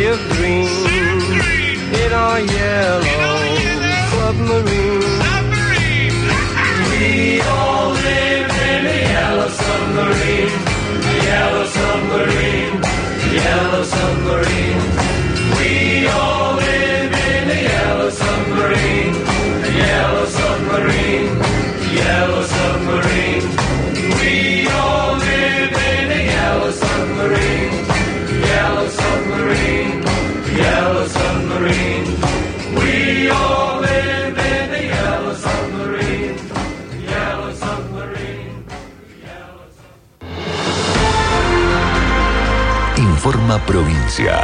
of green in our yellow submarine. We all live in a yellow submarine, a yellow submarine, a yellow submarine. We all live in a yellow submarine, a yellow submarine, a yellow submarine. We all live in a yellow submarine, yellow submarine, yellow submarine. We all live in a yellow submarine, yellow submarine, yellow submarine. Informa Provincia.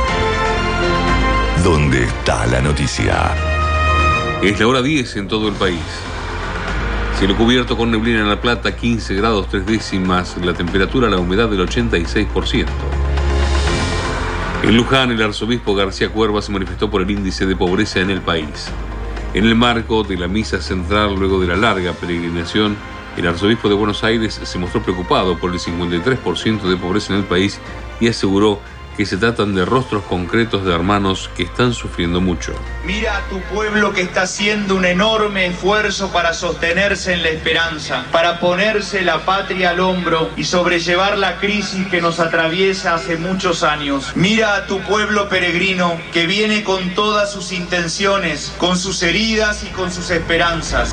¿Dónde está la noticia? Es la hora 10 en todo el país. Cielo cubierto con neblina en La Plata, 15 grados 3 décimas, la temperatura, la humedad del 86%. En Luján, el arzobispo García Cuerva se manifestó por el índice de pobreza en el país. En el marco de la misa central, luego de la larga peregrinación, el arzobispo de Buenos Aires se mostró preocupado por el 53% de pobreza en el país y aseguró que se tratan de rostros concretos de hermanos que están sufriendo mucho. Mira a tu pueblo que está haciendo un enorme esfuerzo para sostenerse en la esperanza, para ponerse la patria al hombro y sobrellevar la crisis que nos atraviesa hace muchos años. Mira a tu pueblo peregrino que viene con todas sus intenciones, con sus heridas y con sus esperanzas.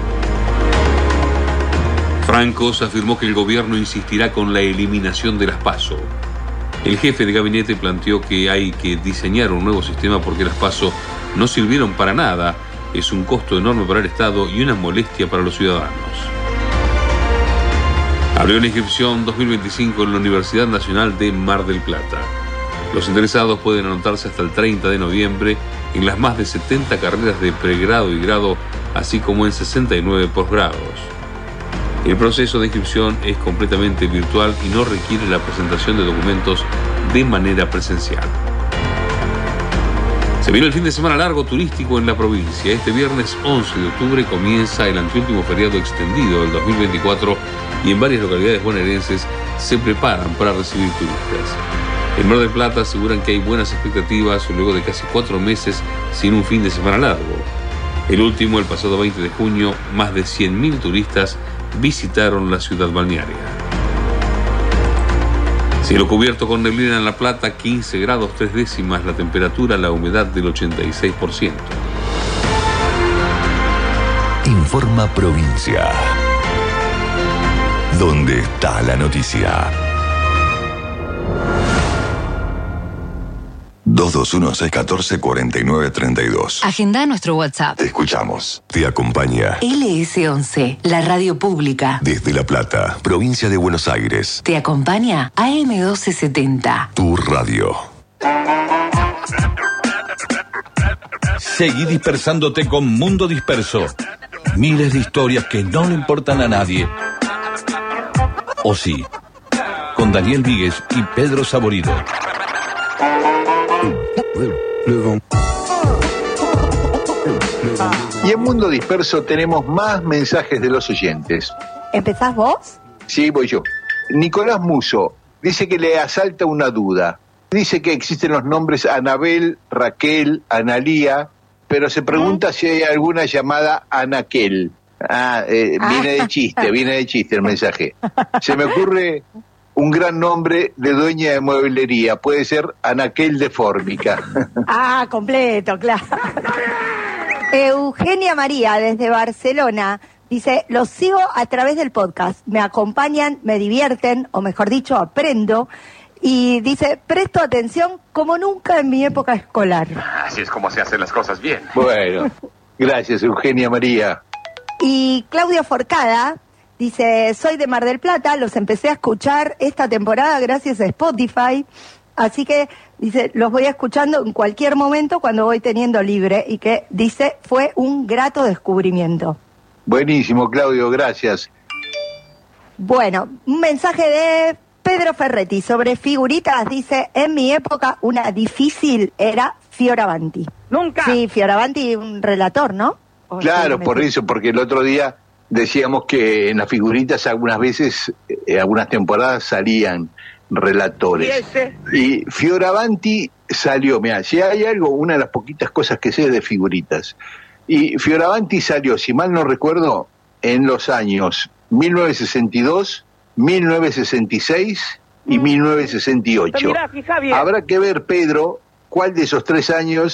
Francos afirmó que el gobierno insistirá con la eliminación de las PASO. El jefe de gabinete planteó que hay que diseñar un nuevo sistema porque las PASO no sirvieron para nada, es un costo enorme para el Estado y una molestia para los ciudadanos. Abrió la inscripción 2025 en la Universidad Nacional de Mar del Plata. Los interesados pueden anotarse hasta el 30 de noviembre en las más de 70 carreras de pregrado y grado, así como en 69 posgrados. El proceso de inscripción es completamente virtual y no requiere la presentación de documentos de manera presencial. Se viene el fin de semana largo turístico en la provincia. Este viernes 11 de octubre comienza el anteúltimo feriado extendido del 2024 y en varias localidades bonaerenses se preparan para recibir turistas. En Mar del Plata aseguran que hay buenas expectativas luego de casi 4 meses sin un fin de semana largo. El último, el pasado 20 de junio, más de 100.000 turistas visitaron la ciudad balnearia. Cielo cubierto con neblina en La Plata, 15 grados 3 décimas, la temperatura, la humedad del 86%. Informa Provincia. ¿Dónde está la noticia? 221-614-4932. Agenda nuestro WhatsApp. Te escuchamos. Te acompaña LS11, la radio pública. desde La Plata, provincia de Buenos Aires. Te acompaña AM1270. Tu radio. Seguí dispersándote con Mundo Disperso. Miles de historias que no le importan a nadie. O sí, con Daniel Víguez y Pedro Saborido. Y en Mundo Disperso tenemos más mensajes de los oyentes. ¿Empezás vos? Sí, voy yo. Nicolás Muso dice que le asalta una duda. Dice que existen los nombres Anabel, Raquel, Analía, pero se pregunta si hay alguna llamada Anaquel. Viene de chiste el mensaje. Se me ocurre un gran nombre de dueña de mueblería. Puede ser Anaquel de Fórmica. Completo, claro. Eugenia María, desde Barcelona, dice: los sigo a través del podcast. Me acompañan, me divierten, o mejor dicho, aprendo. Y dice: presto atención como nunca en mi época escolar. Así es como se hacen las cosas bien. Bueno, gracias, Eugenia María. Y Claudia Forcada dice: soy de Mar del Plata, los empecé a escuchar esta temporada gracias a Spotify, así que, dice, los voy escuchando en cualquier momento cuando voy teniendo libre, y que, dice, fue un grato descubrimiento. Buenísimo, Claudio, gracias. Bueno, un mensaje de Pedro Ferretti sobre figuritas, dice: en mi época una difícil era Fioravanti. ¡Nunca! Sí, Fioravanti, un relator, ¿no? Claro, por eso, porque el otro día decíamos que en las figuritas algunas veces, algunas temporadas salían relatores. Y Fioravanti salió, mira, si hay algo, una de las poquitas cosas que sé es de figuritas. Y Fioravanti salió, si mal no recuerdo, en los años 1962, 1966 y 1968. Habrá que ver, Pedro, en cuál de esos 3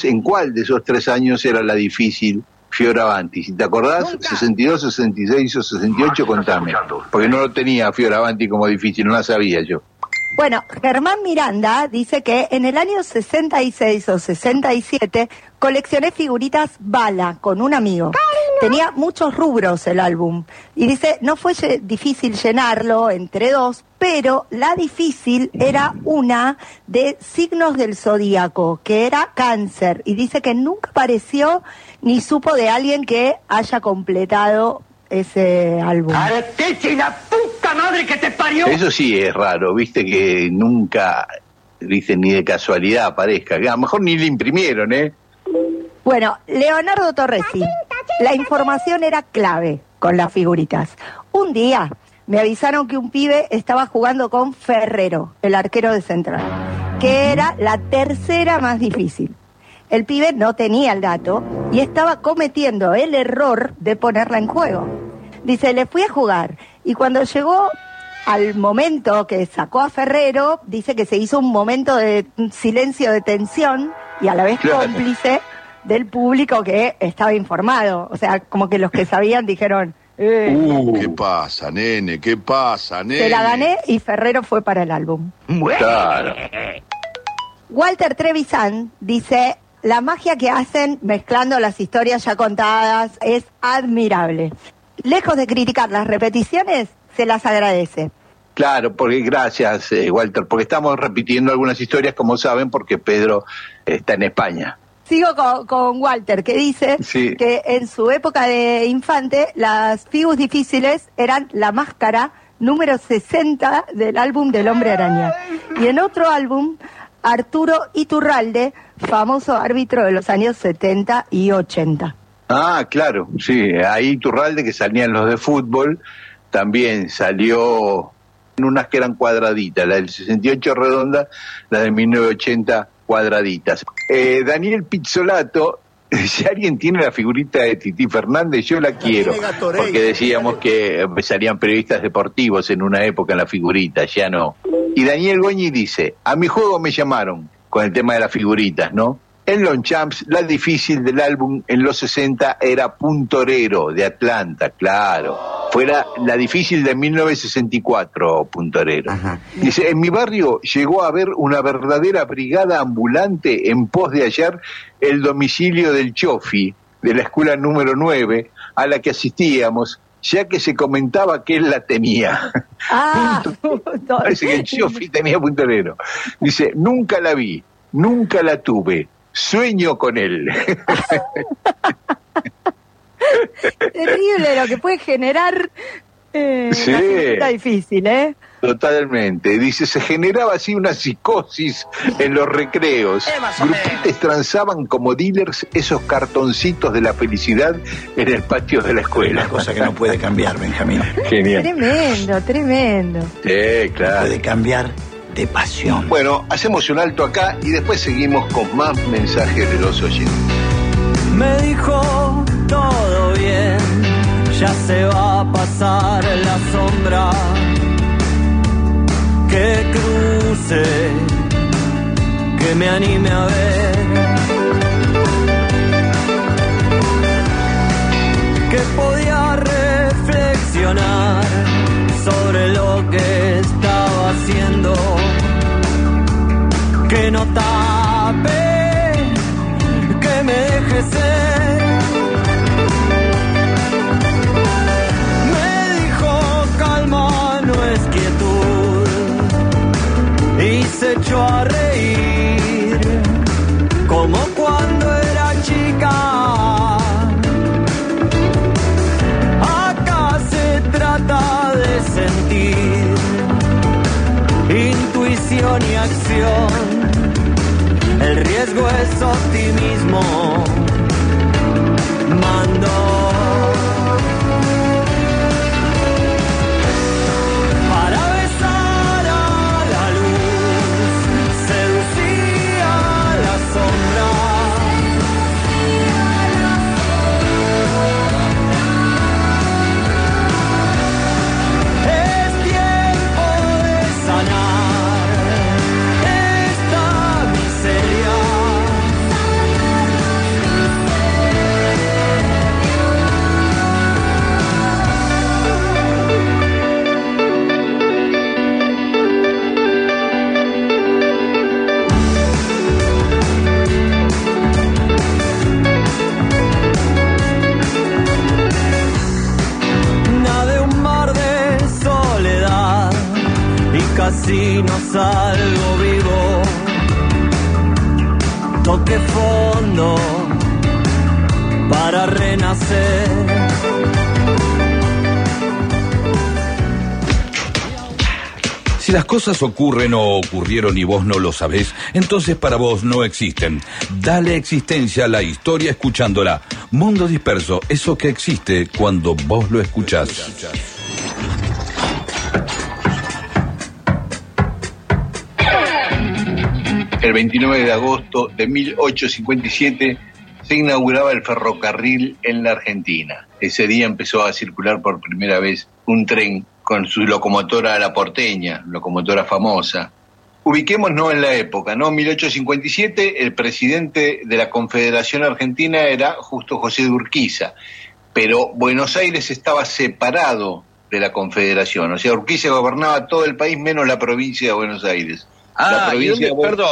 años era la difícil Fioravanti. Si te acordás, 62, 66 o 68, contame. Porque no lo tenía Fioravanti como difícil, no la sabía yo. Bueno, Germán Miranda dice que en el año 66 o 67 coleccioné figuritas Bala con un amigo. Tenía muchos rubros el álbum. Y dice, no fue difícil llenarlo entre 2, pero la difícil era una de signos del zodíaco, que era Cáncer. Y dice que nunca apareció ni supo de alguien que haya completado ese álbum. ¡Artete la puta madre que te parió! Eso sí es raro, viste que nunca, viste, ni de casualidad aparezca. Que a lo mejor ni le imprimieron, ¿eh? Bueno, Leonardo Torresi, la información era clave con las figuritas. Un día me avisaron que un pibe estaba jugando con Ferrero, el arquero de Central, que era la tercera más difícil. El pibe no tenía el dato y estaba cometiendo el error de ponerla en juego. Dice, le fui a jugar y cuando llegó al momento que sacó a Ferrero, dice que se hizo un momento de silencio de tensión y a la vez cómplice del público que estaba informado. O sea, como que los que sabían dijeron... ¿Qué pasa, nene? ¿Qué pasa, nene? Se la gané y Ferrero fue para el álbum. Claro. Walter Trevisan dice... La magia que hacen mezclando las historias ya contadas es admirable. Lejos de criticar las repeticiones, se las agradece. Claro, porque gracias, Walter, porque estamos repitiendo algunas historias, como saben, porque Pedro está en España. Sigo con Walter, que dice que en su época de infante, las figus difíciles eran La Máscara, número 60 del álbum del Hombre Araña. Y en otro álbum... Arturo Iturralde, famoso árbitro de los años 70 y 80. Ah, claro, sí, ahí Iturralde, que salían los de fútbol, también salió en unas que eran cuadraditas, la del 68 redonda, la de 1980 cuadraditas. Daniel Pizzolato, si alguien tiene la figurita de Tití Fernández, yo la quiero, porque decíamos que salían periodistas deportivos en una época en la figurita, ya no. Y Daniel Goñi dice, a mi juego me llamaron, con el tema de las figuritas, ¿no? En Longchamps, la difícil del álbum en los 60 era Puntorero, de Atlanta, claro. Fuera la difícil de 1964, Puntorero. Ajá. Dice, en mi barrio llegó a haber una verdadera brigada ambulante en pos de hallar el domicilio del Chofi, de la escuela número 9, a la que asistíamos, ya que se comentaba que él la tenía. Parece que el Chofi tenía Puntorero. Dice, nunca la vi, nunca la tuve, sueño con él. Terrible lo que puede generar una figurita difícil, ¿eh? Totalmente. Dice, se generaba así una psicosis en los recreos. Grupites transaban como dealers esos cartoncitos de la felicidad en el patio de la escuela. Una cosa que no puede cambiar, Benjamín. Genial. Tremendo, tremendo. Sí, claro. Puede cambiar de pasión. Bueno, hacemos un alto acá y después seguimos con más mensajes de los oyentes. Me dijo todo bien, ya se va a pasar la sombra. Que cruce, que me anime a ver, que podía reflexionar sobre lo que estaba haciendo, que no tape, que me deje ser. Me dijo calma, no es quietud, y se echó a reír como cuando era chica. Acá se trata de sentir intuición y acción. El riesgo es optimismo. Mando para besar a la luz. y no salgo vivo. Toque fondo para renacer. Si las cosas ocurren o ocurrieron y vos no lo sabés, entonces para vos no existen. Dale existencia a la historia escuchándola. Mundo Disperso, eso que existe cuando vos lo escuchás. El 29 de agosto de 1857 se inauguraba el ferrocarril en la Argentina. Ese día empezó a circular por primera vez un tren con su locomotora La Porteña, locomotora famosa. Ubiquémonos en la época, ¿no? 1857, el presidente de la Confederación Argentina era Justo José de Urquiza, pero Buenos Aires estaba separado de la Confederación, o sea, Urquiza gobernaba todo el país menos la provincia de Buenos Aires. ¿Desde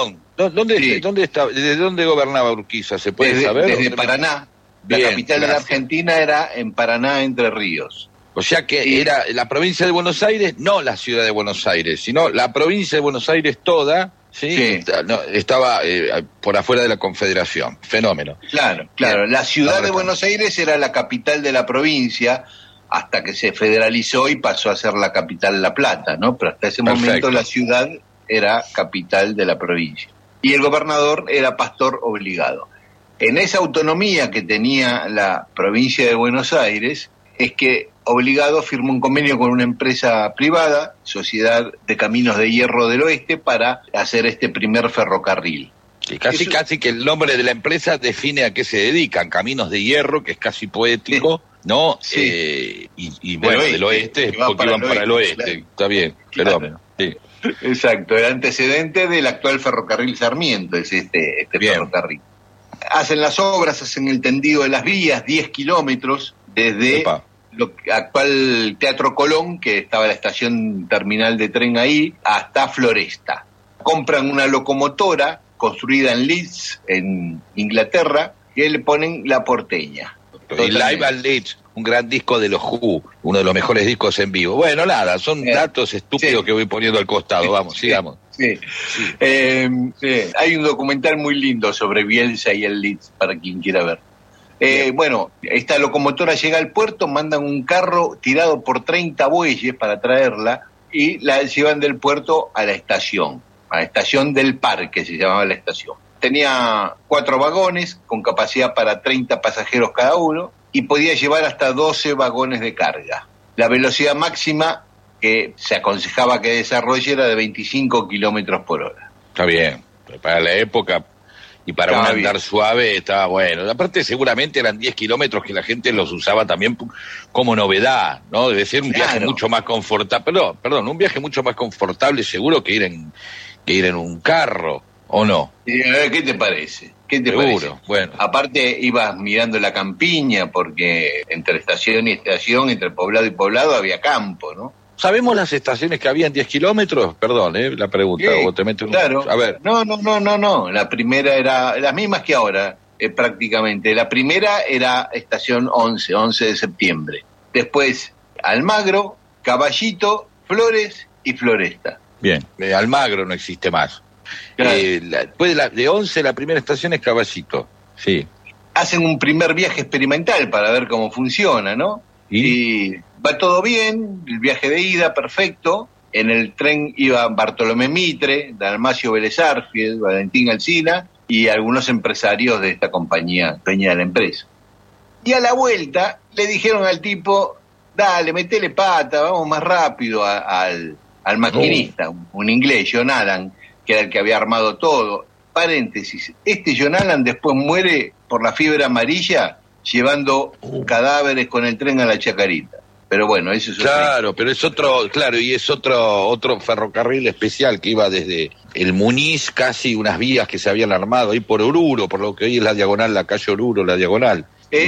dónde gobernaba Urquiza? ¿Se puede saber? Desde Paraná. Bien, la capital de la Argentina era en Paraná, Entre Ríos. O sea que era la provincia de Buenos Aires, no la ciudad de Buenos Aires, sino la provincia de Buenos Aires toda, ¿sí? Estaba por afuera de la Confederación. Fenómeno. Claro. La ciudad de Buenos Aires era la capital de la provincia hasta que se federalizó y pasó a ser la capital La Plata, ¿no? Pero hasta ese momento la ciudad era capital de la provincia. Y el gobernador era pastor obligado. En esa autonomía que tenía la provincia de Buenos Aires, es que Obligado firmó un convenio con una empresa privada, Sociedad de Caminos de Hierro del Oeste, para hacer este primer ferrocarril. Y casi que el nombre de la empresa define a qué se dedican, Caminos de Hierro, que es casi poético, ¿no? Sí. Y bueno, del oeste, porque iban para el oeste, claro. Está bien, perdón. Sí. Exacto, el antecedente del actual ferrocarril Sarmiento es este ferrocarril. Hacen las obras, hacen el tendido de las vías, 10 kilómetros desde lo actual Teatro Colón, que estaba la estación terminal de tren ahí, hasta Floresta. Compran una locomotora construida en Leeds, en Inglaterra, y le ponen La Porteña. Y Live at Leeds, un gran disco de los Who, uno de los mejores discos en vivo. Bueno, nada, son datos estúpidos que voy poniendo al costado. Vamos, sigamos. Hay un documental muy lindo sobre Bielsa y el Leeds, para quien quiera ver. Bueno, esta locomotora llega al puerto, mandan un carro tirado por 30 bueyes para traerla y la llevan del puerto a la estación del parque, se llamaba la estación. Tenía 4 vagones con capacidad para 30 pasajeros cada uno y podía llevar hasta 12 vagones de carga. La velocidad máxima que se aconsejaba que desarrolle era de 25 kilómetros por hora. Está bien, para la época y para un andar suave estaba bueno. Aparte seguramente eran 10 kilómetros que la gente los usaba también como novedad, ¿no? Debe ser un viaje mucho más confortable, un viaje mucho más confortable seguro que ir en un carro, ¿o no? ¿Qué te parece? Seguro, bueno. Aparte ibas mirando la campiña porque entre estación y estación, entre poblado y poblado había campo, ¿no? ¿Sabemos las estaciones que había en 10 kilómetros? Perdón, la pregunta. ¿O te meto claro. A ver. No. La primera era las mismas que ahora, prácticamente. La primera era estación 11 de septiembre. Después, Almagro, Caballito, Flores y Floresta. Bien, Almagro no existe más. Claro. Después de 11, la primera estación es Caballito. Sí. Hacen un primer viaje experimental para ver cómo funciona, ¿no? Y va todo bien, el viaje de ida, perfecto. En el tren iba Bartolomé Mitre, Dalmacio Vélez Arfield, Valentín Alsina y algunos empresarios de esta compañía, dueña de la empresa. Y a la vuelta le dijeron al tipo, dale, metele pata, vamos más rápido al maquinista, un inglés, John Allan, que era el que había armado todo. Paréntesis, John Allan después muere por la fiebre amarilla llevando cadáveres con el tren a la Chacarita. Pero bueno, eso es pero es otro ferrocarril especial que iba desde el Muniz, casi unas vías que se habían armado ahí por Oruro, por lo que hoy es la diagonal, la calle Oruro, la diagonal.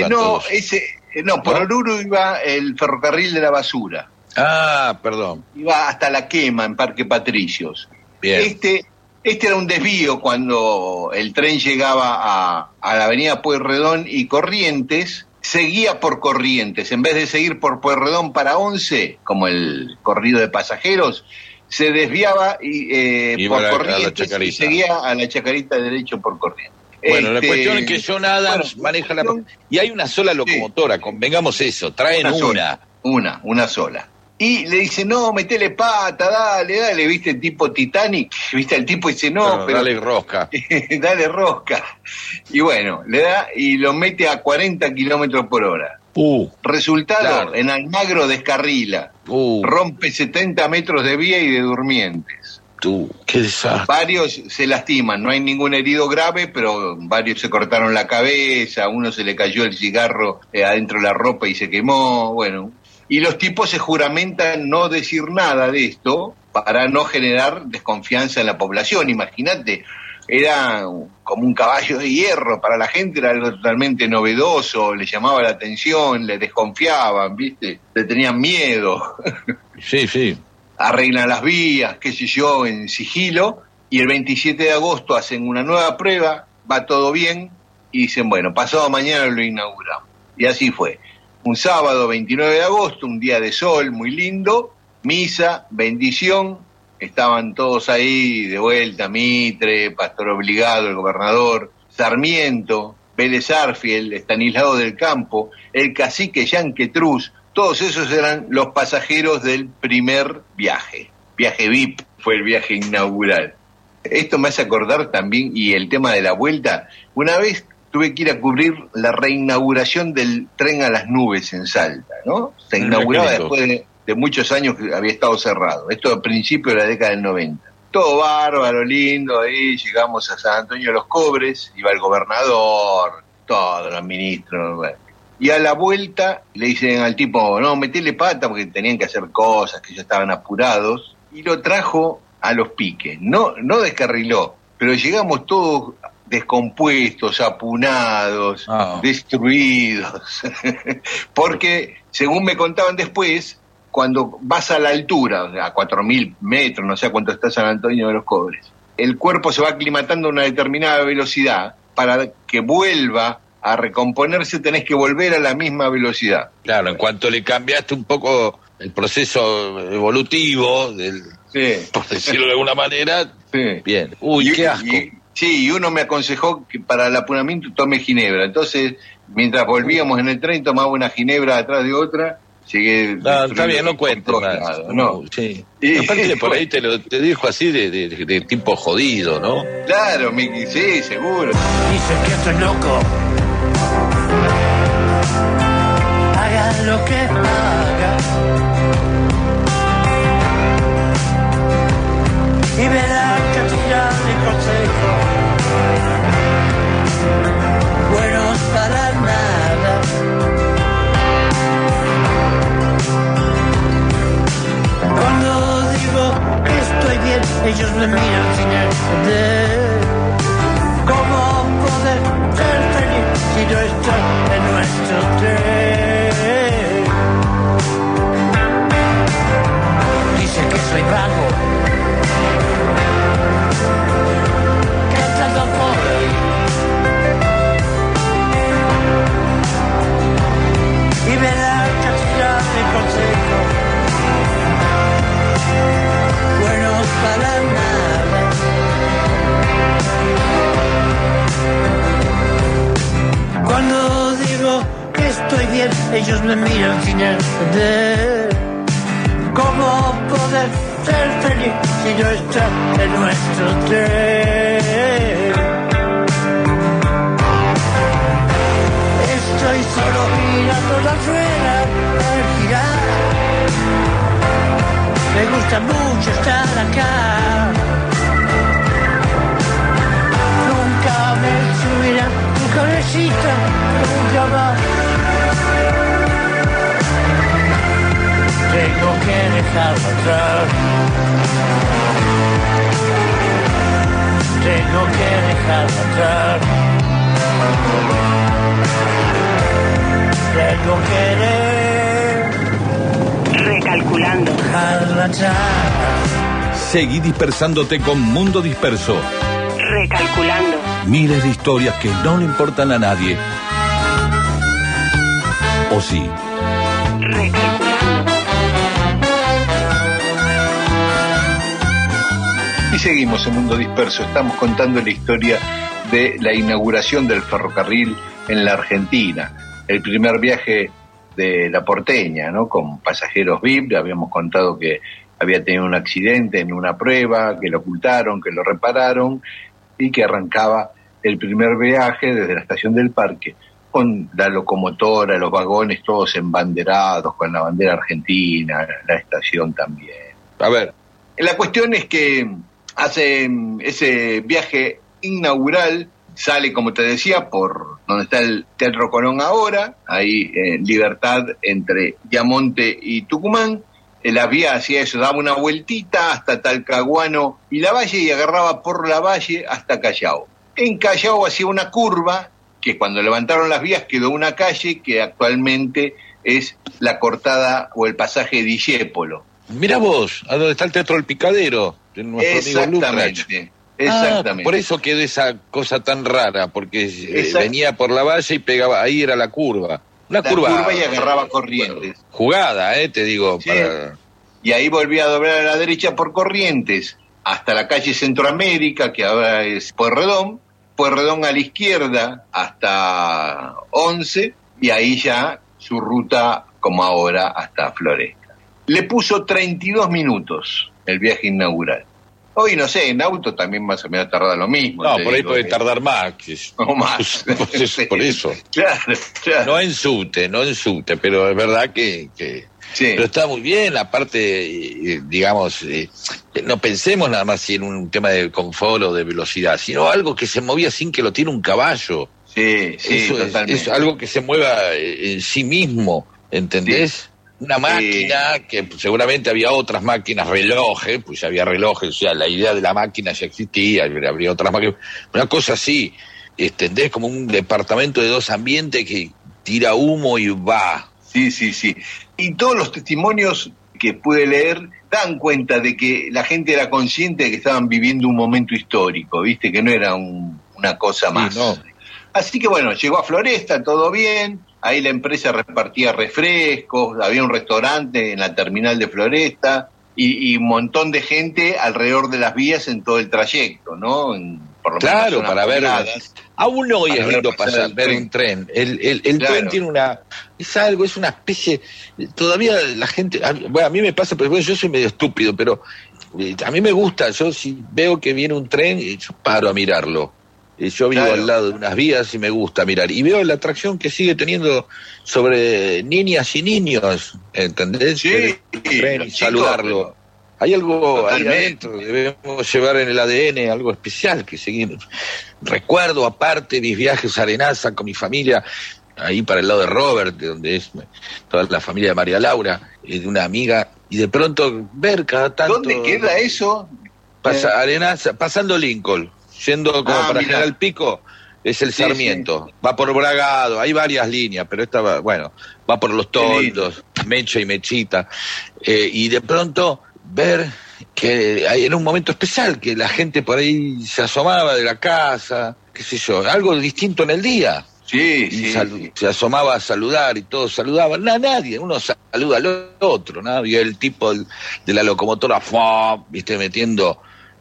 Por Oruro iba el ferrocarril de la basura. Perdón. Iba hasta La Quema, en Parque Patricios. Bien. Este era un desvío cuando el tren llegaba a la avenida Pueyrredón y Corrientes, seguía por Corrientes, en vez de seguir por Pueyrredón para 11, como el corrido de pasajeros, se desviaba y Iba por a la Corrientes y Chacarita. seguía a la Chacarita derecho por Corrientes. Bueno, la cuestión es que John Adams maneja la... Y hay una sola locomotora, convengamos eso, traen una sola. Y le dice, no, metele pata, dale, ¿viste? El tipo Titanic, ¿viste? El tipo dice, no, pero dale rosca. dale rosca. Y bueno, le da y lo mete a 40 kilómetros por hora. Resultado, claro. En Almagro descarrila, rompe 70 metros de vía y de durmientes. Qué desastre. Varios se lastiman, no hay ningún herido grave, pero varios se cortaron la cabeza, a uno se le cayó el cigarro adentro de la ropa y se quemó, bueno. Y los tipos se juramentan no decir nada de esto para no generar desconfianza en la población. Imagínate, era como un caballo de hierro, para la gente era algo totalmente novedoso, le llamaba la atención, le desconfiaban, ¿viste? Le tenían miedo. Sí. Arreglan las vías, qué sé yo, en sigilo, y el 27 de agosto hacen una nueva prueba, va todo bien, y dicen, bueno, pasado mañana lo inauguramos. Y así fue. Un sábado 29 de agosto, un día de sol muy lindo, misa, bendición, estaban todos ahí de vuelta, Mitre, Pastor Obligado, el gobernador, Sarmiento, Vélez Arfiel, Estanislao del Campo, el cacique Yanquetruz, todos esos eran los pasajeros del primer viaje VIP, fue el viaje inaugural. Esto me hace acordar también, y el tema de la vuelta, una vez tuve que ir a cubrir la reinauguración del tren a las nubes en Salta, ¿no? Se inauguraba después de muchos años que había estado cerrado, esto a principios de la década del 90. Todo bárbaro, lindo, ahí llegamos a San Antonio de los Cobres, iba el gobernador, todos los ministros, bueno. Y a la vuelta le dicen al tipo, no, metele pata porque tenían que hacer cosas, que ya estaban apurados, y lo trajo a los piques. No descarriló, pero llegamos todos descompuestos, apunados, destruidos, porque según me contaban después, cuando vas a la altura, a 4.000 metros, no sé a cuánto está San Antonio de los Cobres, el cuerpo se va aclimatando a una determinada velocidad, para que vuelva a recomponerse tenés que volver a la misma velocidad. Claro, en cuanto le cambiaste un poco el proceso evolutivo, por decirlo de alguna manera, bien. Qué asco. Y uno me aconsejó que para el apunamiento tome ginebra. Entonces, mientras volvíamos en el tren, tomaba una ginebra atrás de otra. Llegué. Está bien, no cuentes más. Sí. Aparte, por ahí te dijo así de tipo jodido, ¿no? Claro, sí, seguro. Dicen que estoy loco. Haga lo que haga. Y verá cantidad de consejos buenos para nada. Cuando digo que estoy bien, ellos me miran sin entender. ¿Cómo poder ser feliz si no estoy en nuestro tren? Dicen que soy vago, cantando por ahí. Y me da cantidad de consejos buenos para nada. Cuando digo que estoy bien, ellos me miran sin entender. ¿Cómo poder ser feliz si no está en nuestro tren? Estoy solo mirando las ruedas girar. Me gusta mucho estar acá. Nunca me subirá tu cabecita, nunca más. Tengo que dejarlo atrás. Tengo que dejarlo atrás. Tengo que Recalculando. dejarlo atrás. Seguí dispersándote con Mundo Disperso. Recalculando. Miles de historias que no le importan a nadie. ¿O sí? Recalculando. Y seguimos en Mundo Disperso, estamos contando la historia de la inauguración del ferrocarril en la Argentina, el primer viaje de la porteña, ¿no? Con pasajeros VIP. Habíamos contado que había tenido un accidente en una prueba, que lo ocultaron, que lo repararon, y que arrancaba el primer viaje desde la estación del Parque, con la locomotora, los vagones todos embanderados, con la bandera argentina, la estación también. A ver, la cuestión es que hace ese viaje inaugural, sale, como te decía, por donde está el Teatro Colón ahora, ahí en Libertad entre Yamonte y Tucumán. La vía hacía eso, daba una vueltita hasta Talcahuano y Lavalle, y agarraba por Lavalle hasta Callao. En Callao hacía una curva, que cuando levantaron las vías quedó una calle que actualmente es la cortada o el pasaje de Discépolo. Mirá vos, a donde está el Teatro del Picadero, de nuestro amigo Lutrach. Exactamente. Por eso quedó esa cosa tan rara, porque venía por Lavalle y pegaba, ahí era la curva. Una curva y agarraba Corrientes. Jugada, te digo. Sí. Y ahí volvía a doblar a la derecha por Corrientes, hasta la calle Centroamérica, que ahora es Pueyrredón a la izquierda hasta 11, y ahí ya su ruta, como ahora, hasta Floresta. Le puso 32 minutos el viaje inaugural. Hoy, no sé, en auto también más o menos tarda lo mismo. No, por ahí puede tardar más. O más. Por eso. Claro. No en subte, pero es verdad que sí. Pero está muy bien, aparte, digamos, no pensemos nada más si en un tema de confort o de velocidad, sino algo que se movía sin que lo tiene un caballo. Sí, eso totalmente. Es algo que se mueva en sí mismo, ¿entendés? Sí. Una máquina, que seguramente había otras máquinas, relojes, pues ya había relojes, o sea, la idea de la máquina ya existía, habría otras máquinas, una cosa así, ¿entendés? Como un departamento de 2 ambientes que tira humo y va. Sí. Y todos los testimonios que pude leer dan cuenta de que la gente era consciente de que estaban viviendo un momento histórico, ¿viste? Que no era una cosa más. No. Así que bueno, llegó a Floresta, todo bien. Ahí la empresa repartía refrescos, había un restaurante en la terminal de Floresta y un montón de gente alrededor de las vías en todo el trayecto, ¿no? Por lo claro, menos para ver. Aún hoy es lindo ver un tren. El claro. Tren tiene es una especie. Todavía la gente. Bueno, a mí me pasa, pero yo soy medio estúpido, pero a mí me gusta. Yo si veo que viene un tren, yo paro a mirarlo. Yo vivo al lado de unas vías y me gusta mirar. Y veo la atracción que sigue teniendo sobre niñas y niños, ¿entendés? Sí, y saludarlo. Hay algo ahí adentro, debemos llevar en el ADN algo especial que seguimos. Recuerdo aparte mis viajes a Arenaza con mi familia, ahí para el lado de Robert, de donde es toda la familia de María Laura, de una amiga, y de pronto ver cada tanto... ¿Dónde queda eso? Arenaza, pasando Lincoln. Yendo como para General Pico, es el Sarmiento. Sí. Va por Bragado, hay varias líneas, pero esta va por los Toldos, Mecha y Mechita. Y de pronto ver que era un momento especial, que la gente por ahí se asomaba de la casa, qué sé yo, algo distinto en el día. Se asomaba a saludar y todos saludaban. Nadie, uno saluda al otro, ¿no? Y el tipo de la locomotora, viste, metiendo...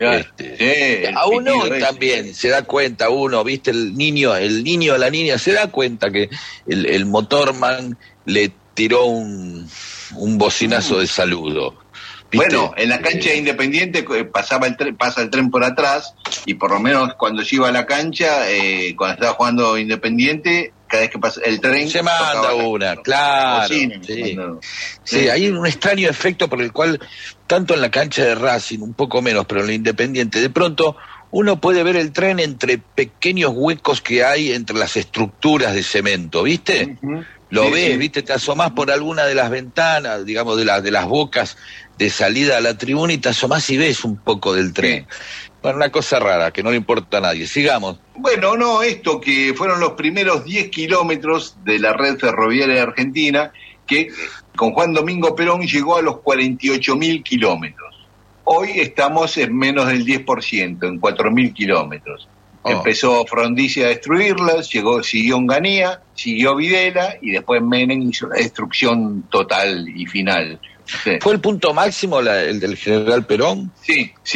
a uno también se da cuenta viste, el niño a la niña se da cuenta que el motorman le tiró un bocinazo de saludo, ¿viste? Bueno, en la cancha de Independiente pasa el tren por atrás, y por lo menos cuando yo iba a la cancha, cuando estaba jugando Independiente, cada vez que pasa el tren se manda una, claro. Sí, hay un extraño efecto por el cual, tanto en la cancha de Racing, un poco menos, pero en la Independiente, de pronto uno puede ver el tren entre pequeños huecos que hay entre las estructuras de cemento, ¿viste? Uh-huh. Lo ves, ¿viste? Te asomás por alguna de las ventanas, digamos, de las bocas de salida a la tribuna, y te asomás y ves un poco del tren. Bueno, una cosa rara, que no le importa a nadie. Sigamos. Bueno, esto que fueron los primeros 10 kilómetros de la red ferroviaria de Argentina, que con Juan Domingo Perón llegó a los 48.000 kilómetros. Hoy estamos en menos del 10%, en 4.000 kilómetros. Empezó Frondizi a destruirlas, siguió Onganía, siguió Videla, y después Menem hizo la destrucción total y final. ¿Fue el punto máximo el del general Perón? Sí.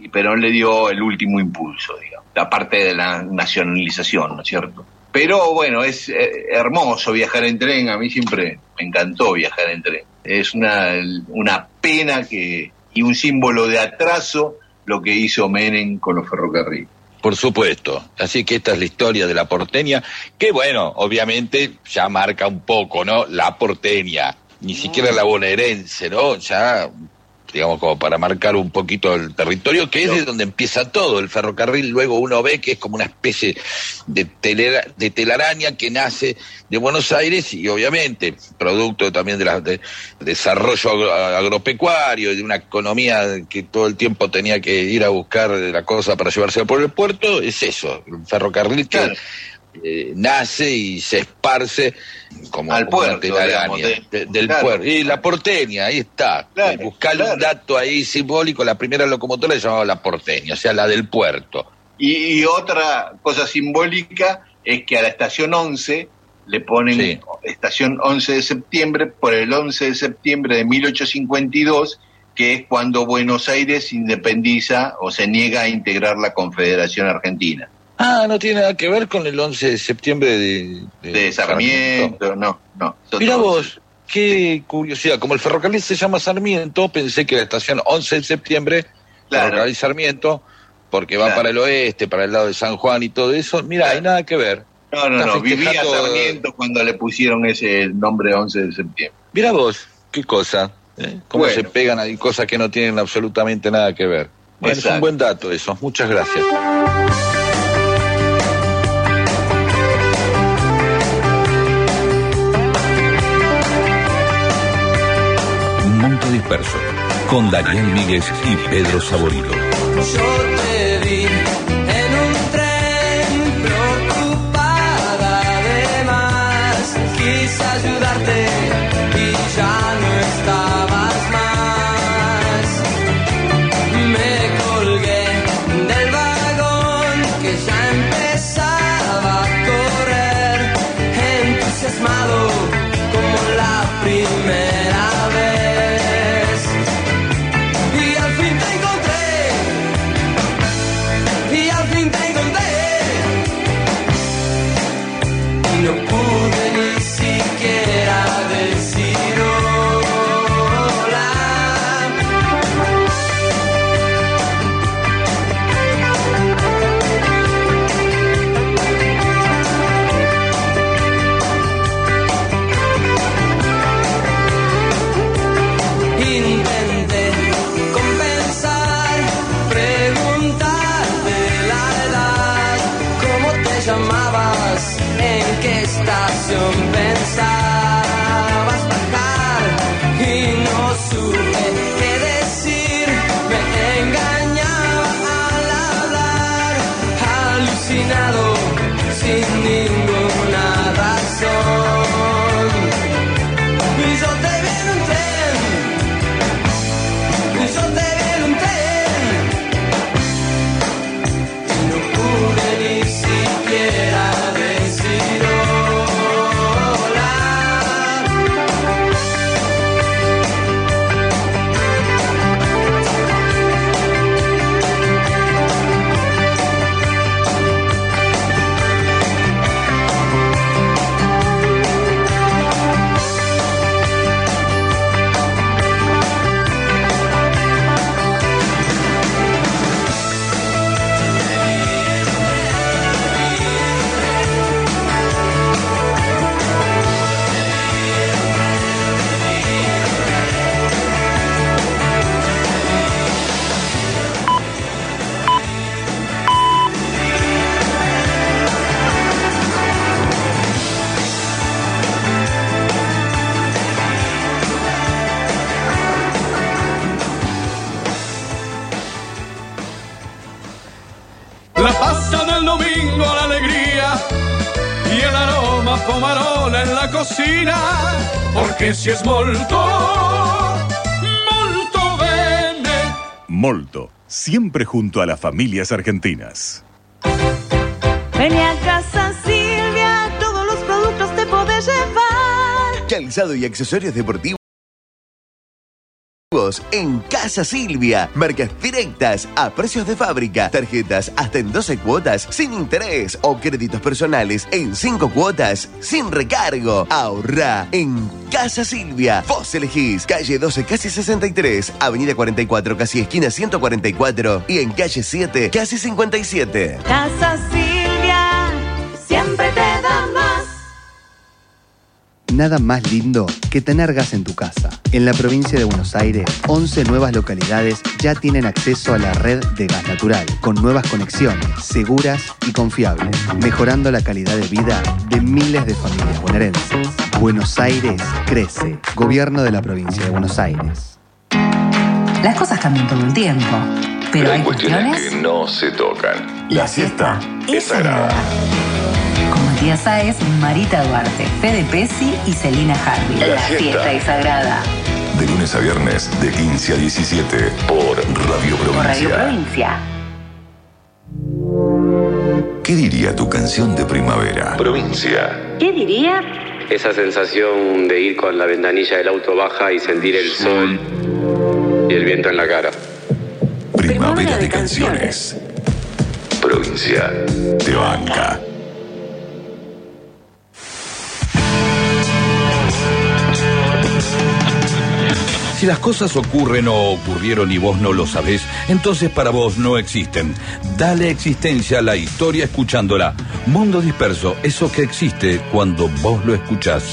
y Perón le dio el último impulso, digamos, la parte de la nacionalización, ¿no es cierto? Pero bueno, es hermoso viajar en tren, a mí siempre me encantó viajar en tren. Es una pena y un símbolo de atraso lo que hizo Menem con los ferrocarriles. Por supuesto. Así que esta es la historia de la porteña, que bueno, obviamente ya marca un poco, ¿no? La porteña, ni siquiera la bonaerense, ¿no? Ya, digamos, como para marcar un poquito el territorio, que es de donde empieza todo. El ferrocarril luego uno ve que es como una especie de telaraña que nace de Buenos Aires y obviamente producto también de desarrollo agropecuario y de una economía que todo el tiempo tenía que ir a buscar la cosa para llevarse por el puerto. Es eso, el ferrocarril que nace y se esparce como al puerto, una telaraña del puerto. Y la porteña, ahí está. Buscarle un dato ahí simbólico, la primera locomotora se llamaba la porteña, o sea, la del puerto. Y otra cosa simbólica es que a la estación 11 le ponen estación 11 de septiembre por el 11 de septiembre de 1852, que es cuando Buenos Aires independiza o se niega a integrar la Confederación Argentina. Ah, no tiene nada que ver con el 11 de septiembre de Sarmiento, no. Mirá vos, qué curiosidad. Como el ferrocarril se llama Sarmiento, pensé que la estación 11 de septiembre, ferrocarril Sarmiento, porque va para el oeste, para el lado de San Juan y todo eso. Mirá, hay nada que ver. No, vivía Sarmiento cuando le pusieron ese nombre 11 de septiembre. Mirá vos, qué cosa, cómo se pegan ahí cosas que no tienen absolutamente nada que ver. Bueno, es un buen dato eso, muchas gracias. Mundo Disperso, con Daniel Míguez y Pedro Saborido. Yo te vi en un tren, preocupada de más. Quise ayudarte y ya no estabas más. Me colgué del vagón que ya empezaba a correr, entusiasmado como la primera vez. No pude ni siquiera decir hola. Intenté compensar, preguntarte la edad, cómo te llamabas, en qué estación pensabas bajar, y no supe qué decir, me engañaba al hablar, alucinado sin ninguna razón. Y yo te vi en un tren, yo te vi en un tren, y no pude ni siquiera decir hola. La pasta del domingo, la alegría y el aroma pomarola en la cocina, porque si es molto, molto bene. Molto, siempre junto a las familias argentinas. Ven a Casa Silvia, todos los productos te podés llevar. Calzado y accesorios deportivos. En Casa Silvia, marcas directas a precios de fábrica, tarjetas hasta en 12 cuotas sin interés o créditos personales en 5 cuotas sin recargo. Ahorrá en Casa Silvia. Vos elegís calle 12 casi 63, avenida 44 casi esquina 144 y en calle 7 casi 57. Casa Silvia, siempre te da más. Nada más lindo que tener gas en tu casa. En la provincia de Buenos Aires, 11 nuevas localidades ya tienen acceso a la red de gas natural, con nuevas conexiones, seguras y confiables, mejorando la calidad de vida de miles de familias bonaerenses. Buenos Aires crece. Gobierno de la provincia de Buenos Aires. Las cosas cambian todo el tiempo, pero hay cuestiones que no se tocan. La siesta es sagrada. Con Matías Sáez, Marita Duarte, Fede Pesci y Celina Harvey. La siesta es sagrada. De lunes a viernes, de 15 a 17, por Radio Provincia. Por Radio Provincia. ¿Qué diría tu canción de primavera? Provincia. ¿Qué diría? Esa sensación de ir con la ventanilla del auto baja y sentir el sol y el viento en la cara. Primavera de canciones. Provincia te banca. Si las cosas ocurren o ocurrieron y vos no lo sabés, entonces para vos no existen. Dale existencia a la historia escuchándola. Mundo Disperso, eso que existe cuando vos lo escuchás.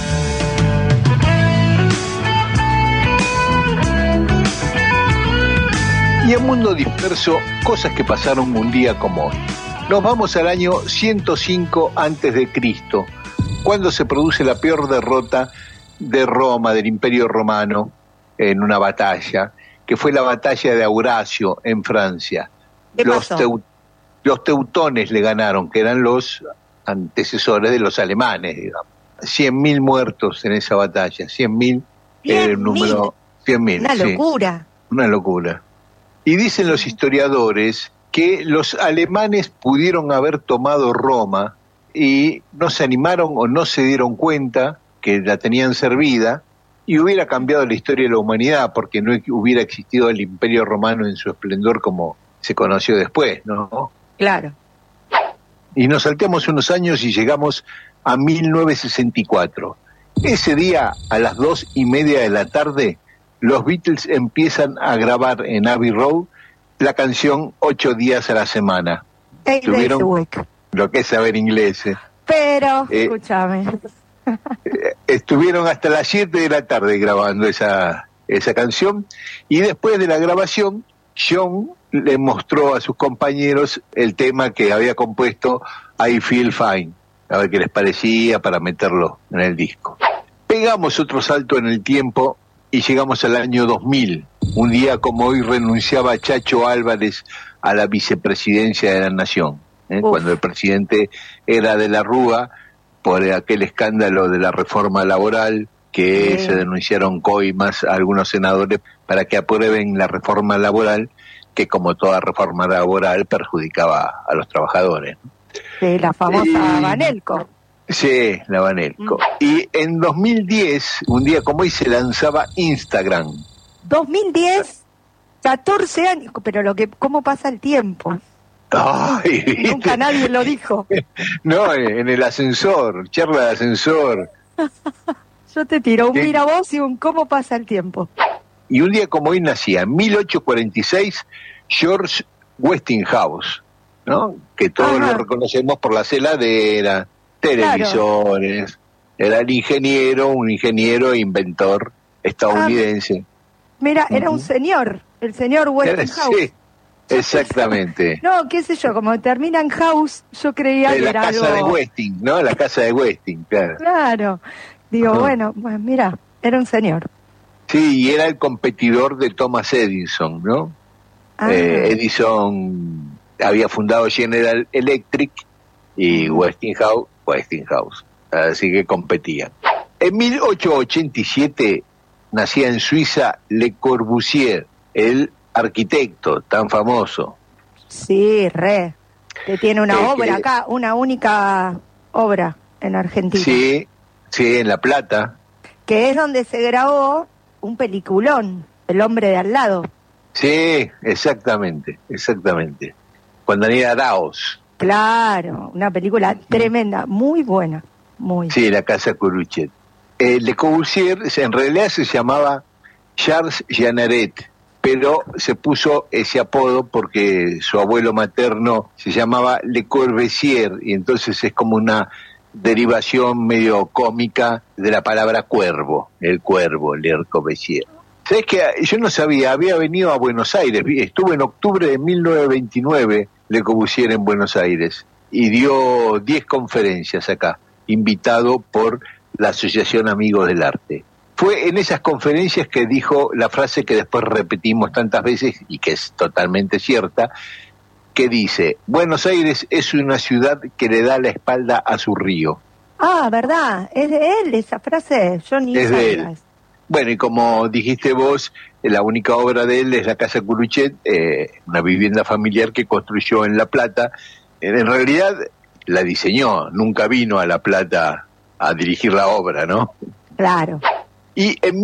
Y en Mundo Disperso, cosas que pasaron un día como hoy. Nos vamos al año 105 a.C., cuando se produce la peor derrota de Roma, del Imperio Romano, en una batalla, que fue la batalla de Auracio en Francia. Los teutones le ganaron, que eran los antecesores de los alemanes, digamos. 100.000 muertos en esa batalla, 100.000 era el número... 100.000, una locura. Sí, una locura. Y dicen los historiadores que los alemanes pudieron haber tomado Roma y no se animaron o no se dieron cuenta que la tenían servida, y hubiera cambiado la historia de la humanidad, porque no hubiera existido el Imperio Romano en su esplendor como se conoció después, ¿no? Claro. Y nos salteamos unos años y llegamos a 1964. Ese día, a las 2:30 de la tarde, los Beatles empiezan a grabar en Abbey Road la canción 8 días a la semana. Tuvieron lo que es saber inglés. Pero, escúchame. Estuvieron hasta las 7 de la tarde grabando esa canción, y después de la grabación, John le mostró a sus compañeros el tema que había compuesto, I Feel Fine, a ver qué les parecía para meterlo en el disco. Pegamos otro salto en el tiempo y llegamos al año 2000. Un día como hoy renunciaba Chacho Álvarez a la vicepresidencia de la Nación, cuando el presidente era de la Rúa, por aquel escándalo de la reforma laboral, que se denunciaron coimas a algunos senadores para que aprueben la reforma laboral, que como toda reforma laboral perjudicaba a los trabajadores. Sí, la famosa Banelco. Sí, la Banelco. Y en 2010, un día como hoy, se lanzaba Instagram. 2010, 14 años, pero ¿cómo pasa el tiempo? Ay, nunca nadie lo dijo. No, en el ascensor, charla de ascensor. Yo te tiro un mira vos y un cómo pasa el tiempo. Y un día como hoy nacía, en 1846, George Westinghouse, ¿no? Que todos lo reconocemos por las heladeras, televisores. Claro. Era un ingeniero e inventor estadounidense. Mira, era un señor, el señor Westinghouse. Sí. Exactamente. No, qué sé yo, como termina en House, yo creía que era algo... La casa de Westing, ¿no? La casa de Westing, claro. Claro. Digo, bueno, pues mira, era un señor. Sí, y era el competidor de Thomas Edison, ¿no? Edison había fundado General Electric y Westinghouse. Así que competían. En 1887 nacía en Suiza Le Corbusier, el arquitecto tan famoso. Sí, que tiene una obra acá, una única obra en Argentina. Sí, en La Plata. Que es donde se grabó un peliculón, El hombre de al lado. Sí, exactamente. Con Daniel Araoz. Claro, una película tremenda, muy buena. Sí, La Casa Curuchet. Le Corbusier en realidad se llamaba Charles Jeanneret, pero se puso ese apodo porque su abuelo materno se llamaba Le Corbusier, y entonces es como una derivación medio cómica de la palabra cuervo, el cuervo, Le Corbusier. ¿Sabés qué? Yo no sabía, había venido a Buenos Aires, estuvo en octubre de 1929 Le Corbusier en Buenos Aires y dio 10 conferencias acá, invitado por la Asociación Amigos del Arte. Fue en esas conferencias que dijo la frase que después repetimos tantas veces y que es totalmente cierta, que dice: Buenos Aires es una ciudad que le da la espalda a su río. Ah, ¿verdad? ¿Es de él esa frase? Yo ni Es sabía. de él. Bueno, y como dijiste vos, la única obra de él es La Casa Curuchet, una vivienda familiar que construyó en La Plata. En realidad la diseñó, nunca vino a La Plata a dirigir la obra, ¿no? Claro. Y en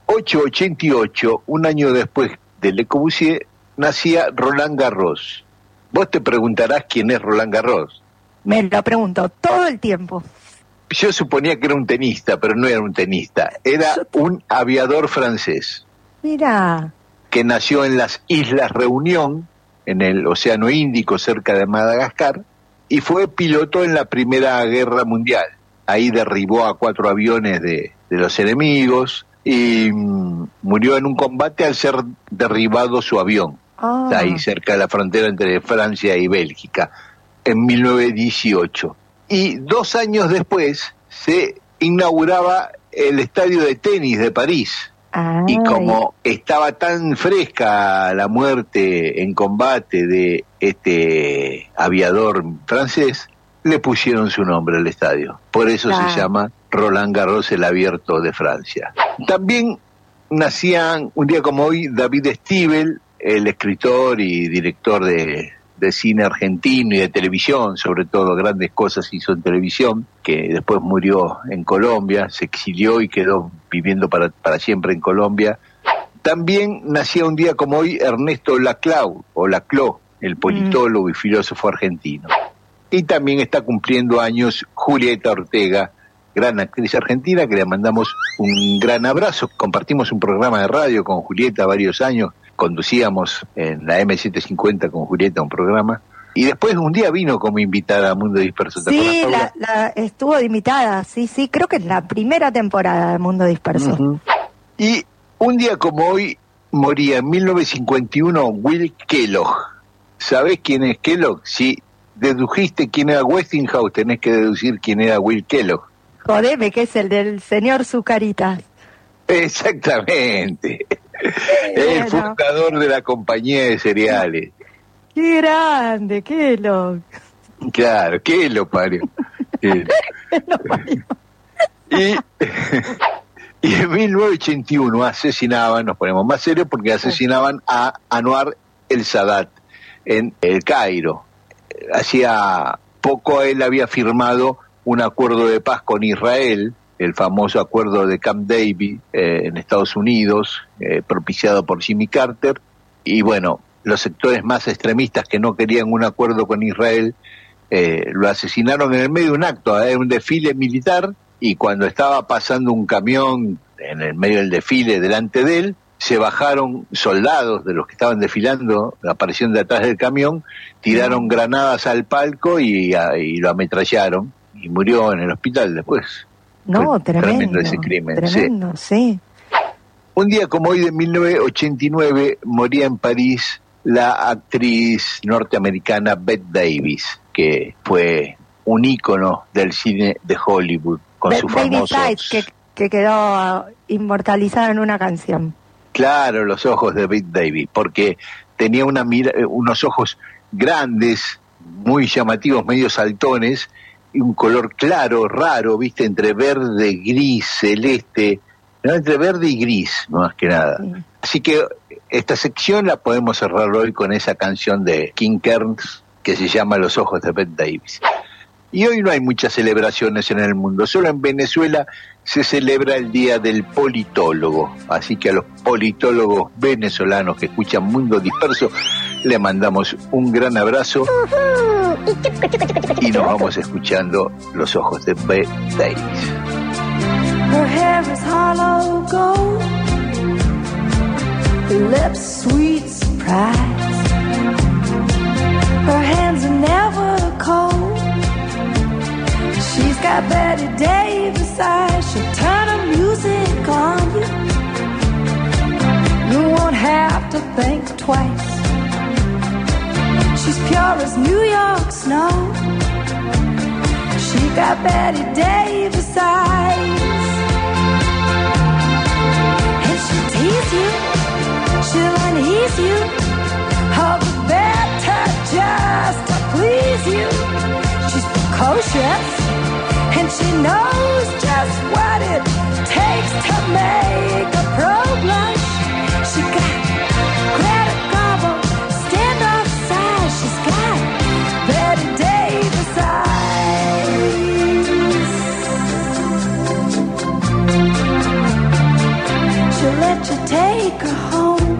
1888, un año después de Le Corbusier, nacía Roland Garros. Vos te preguntarás quién es Roland Garros. Me lo pregunto todo el tiempo. Yo suponía que era un tenista, pero no era un tenista. Era un aviador francés. Mira. Que nació en las Islas Reunión, en el Océano Índico, cerca de Madagascar, y fue piloto en la Primera Guerra Mundial. Ahí derribó a 4 aviones de los enemigos y murió en un combate al ser derribado su avión. Ahí cerca de la frontera entre Francia y Bélgica, en 1918. Y 2 años después se inauguraba el estadio de tenis de París. Y como estaba tan fresca la muerte en combate de este aviador francés, le pusieron su nombre al estadio. Por eso se llama Roland Garros, el Abierto de Francia. También nacían un día como hoy David Stiebel, el escritor y director de cine argentino y de televisión, sobre todo grandes cosas hizo en televisión, que después murió en Colombia, se exilió y quedó viviendo para siempre en Colombia. También nacía un día como hoy Ernesto Laclau, o Laclau, el politólogo y filósofo argentino. Y también está cumpliendo años Julieta Ortega, gran actriz argentina, que le mandamos un gran abrazo. Compartimos un programa de radio con Julieta varios años, conducíamos en la M750 con Julieta un programa, y después un día vino como invitada a Mundo Disperso. Sí, estuvo de invitada, sí, creo que es la primera temporada de Mundo Disperso. Uh-huh. Y un día como hoy moría en 1951 Will Kellogg. ¿Sabés quién es Kellogg? Si dedujiste quién era Westinghouse, tenés que deducir quién era Will Kellogg. Jodeme, que es el del señor Zucaritas. Exactamente. El fundador de la compañía de cereales. ¡Qué grande! Kellogg. Claro, ¿qué lo parió? Y en 1981 asesinaban, nos ponemos más serios porque asesinaban a Anwar el Sadat en El Cairo. Hacía poco él había firmado un acuerdo de paz con Israel, el famoso acuerdo de Camp David en Estados Unidos, propiciado por Jimmy Carter, y bueno, los sectores más extremistas que no querían un acuerdo con Israel lo asesinaron en el medio de un acto, un desfile militar, y cuando estaba pasando un camión en el medio del desfile delante de él, se bajaron soldados de los que estaban desfilando, aparecieron de atrás del camión, tiraron granadas al palco y lo ametrallaron, y murió en el hospital después. No, tremendo ese crimen. Tremendo, sí. Un día como hoy de 1989 moría en París la actriz norteamericana Bette Davis, que fue un ícono del cine de Hollywood con su famoso que quedó inmortalizada en una canción. Claro, los ojos de Bette Davis, porque tenía unos ojos grandes, muy llamativos, medio saltones, y un color claro, raro, viste, entre verde, gris, celeste, no, entre verde y gris, más que nada. Sí. Así que esta sección la podemos cerrar hoy con esa canción de King Kerns que se llama Los ojos de Bette Davis. Y hoy no hay muchas celebraciones en el mundo, solo en Venezuela se celebra el Día del Politólogo. Así que a los politólogos venezolanos que escuchan Mundo Disperso, le mandamos un gran abrazo y nos vamos escuchando Los Ojos de Bette Davis. Her hair is hollow gold, her lips sweet surprise, her hands are never cold, she's got Bette Davis eyes, she'll turn her music on you, you won't have to think twice, she's pure as New York snow, she got Bette Davis eyes. She'll tease you, she'll unease you, all the better just to please you. She's precocious, and she knows just what it takes to make a pro blush. She got Greta Garbo, standoff size, she's got Bette Davis eyes. She'll let you take her home,